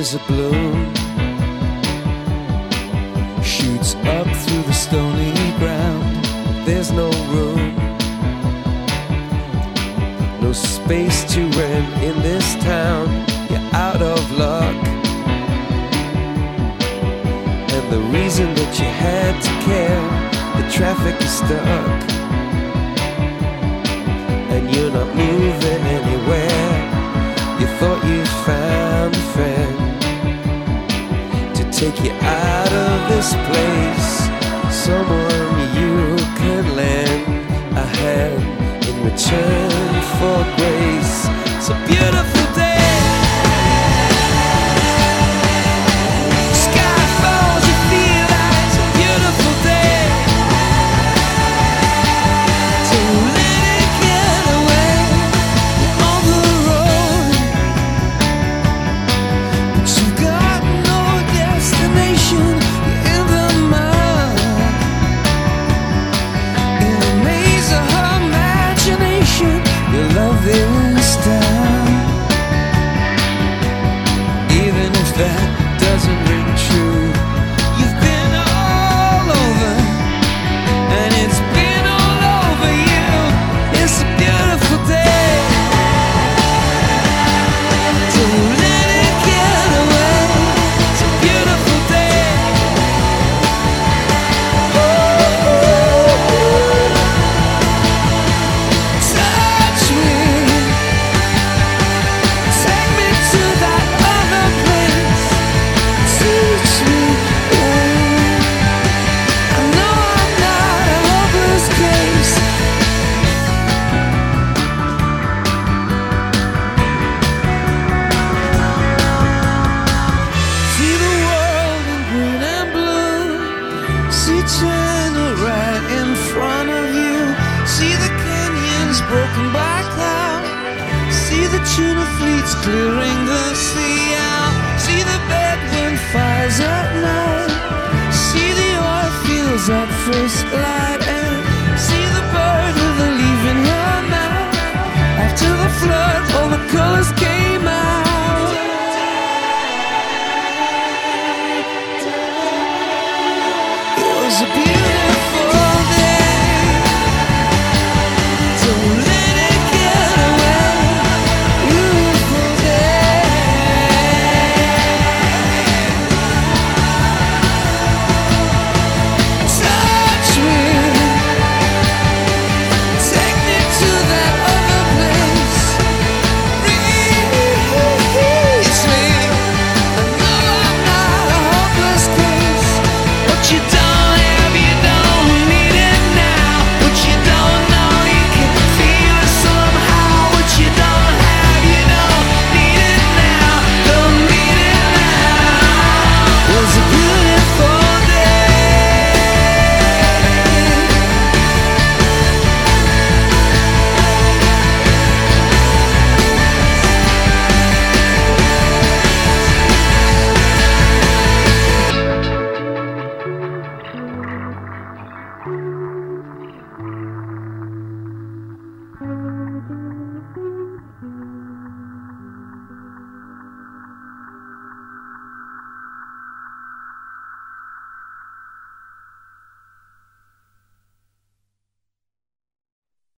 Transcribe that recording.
as a bloom shoots up through the stony ground. There's no room, no space to rent in this town. You're out of luck, and the reason that you had to care, the traffic is stuck, and you're not moving anywhere. You thought you found a friend to take you out of this place, someone you can lend a hand in return for grace. It's a beautiful day. Sky falls, you feel like it's a beautiful day. So let it get away on the road, but you've got no destination. You're in the mud, in a maze of her imagination. Your love is down, even if that doesn't ring true. You've been all over, and it's been all over you. It's a beautiful day. So let it get away. It's a beautiful day. Touch me, take me to that other place. Teach me, I know I'm not a hopeless case. See the world in green and blue. See China right in front of you. See the canyons broken by cloud. See the tuna fleets clearing the sea out. See the bedroom fires at night. See the oil fields at first light. And see the bird with a leaf in her mouth. After the flood, all the colors came out. It was a beautiful